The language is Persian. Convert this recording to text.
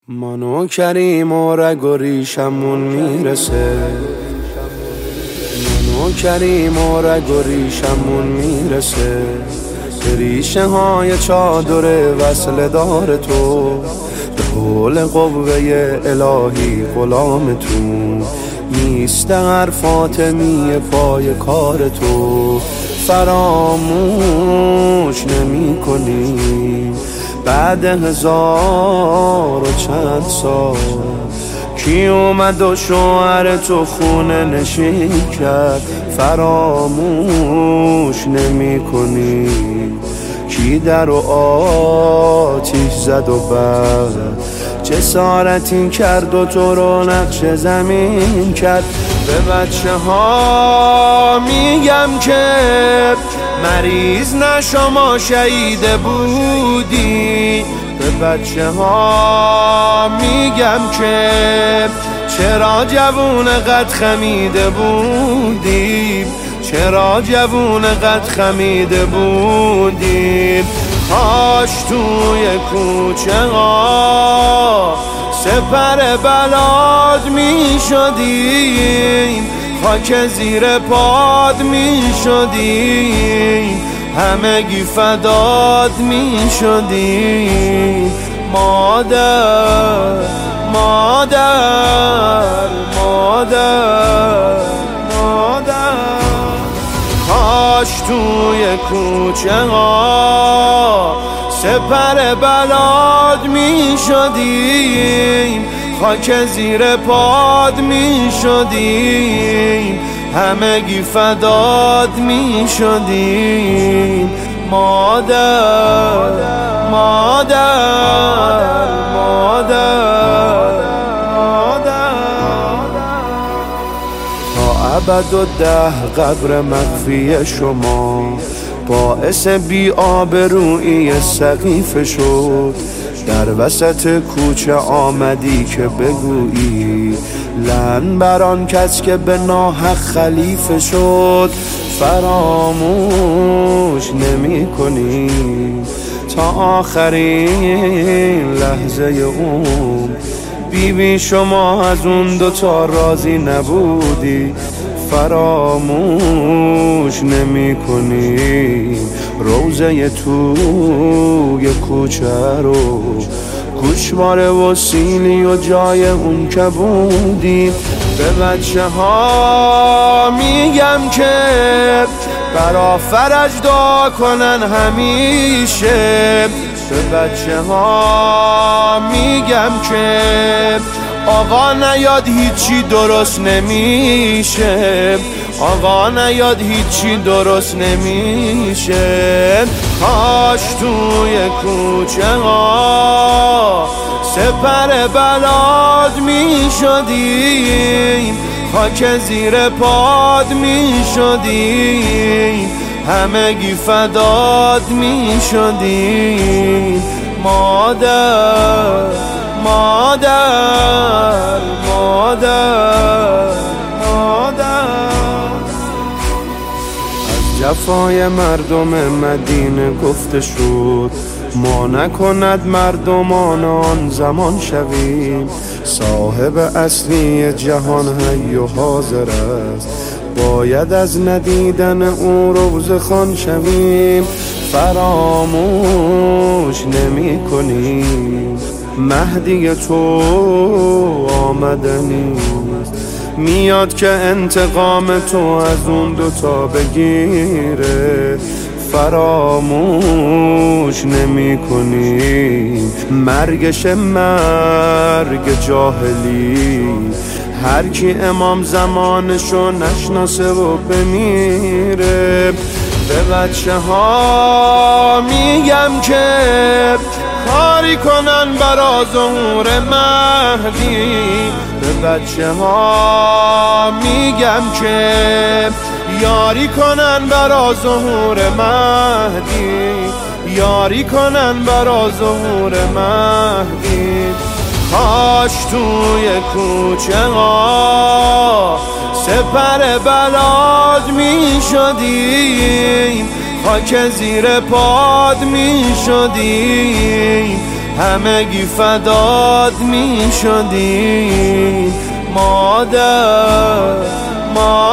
منو کریم و رگ و ریشمون میرسه، منو کریم و رگ و ریشمون میرسه، به ریشه های چادر وصل دار تو، به حول قوه الهی غلامتون نیست هر فاطمی پای کار تو. فراموش نمی کنی بعد 1000 و چند سال کی اومد و شوهر تو خونه نشین کرد. فراموش نمی کنی کی در و آتیش زد و بعد جسارتی کرد و تو رو نقش زمین کرد. به بچه ها میگم که مریض نشما شهید بودی. به بچه ها میگم که چرا جوون قد خمیده بودی، چرا جوون قد خمیده بودی. کاش توی کوچه ها سپر بلاد می شدیم، خاک زیر پاد می شدیم، همگی فداد می شدیم. مادر مادر مادر مادر، کاش توی کوچه ها سپر بلاد می شدیم، خاک زیر پاد می شدیم، همگی فداد می شدیم. مادر مادر مادر مادر، تا ابد و ده قبر مخفی شما باعث بی آبرویی سقیفه شد. در وسط کوچه آمدی که بگویی لعن بر آن کس که به ناحق خلیفه شد. فراموش نمی کنی تا آخرین لحظه عمر بیبی شما از اون دوتا راضی نبودی. فراموش نمی کنی روزه توی کوچه رو گوشواره و سیلی و جای اون کبودی. به بچه ها میگم که برا فرج دعا کنن همیشه. به بچه ها میگم که آقا نیاد هیچی درست نمیشه، آقا نیاد هیچی درست نمیشه. کاش توی کوچه ها سپر بلاد می شدیم، خاک زیر پاد می شدیم، همگی فداد می شدیم. مادر مادر مادر مادر، از جفای مردم مدینه گفته شد ما نکند مردمان آن زمان شویم. صاحب اصلی جهان حی و حاضر است، باید از ندیدن او روزه خوان شویم. فراموش نمی کنیم مهدی تو آمدنی میاد که انتقام تو از اون دوتا بگیره. فراموش نمی کنی مرگش مرگ جاهلی، هر کی امام زمانشو نشناسه و بمیره. به بچه ها میگم که کاری کنن برا ظهور مهدی. به بچه ها میگم که یاری کنن برا ظهور مهدی، یاری کنن برا ظهور مهدی. کاش توی کوچه ها سپر بلاد می شدیم، خاک زیر پاد می شدیم، همگی فدات می شدیم مادر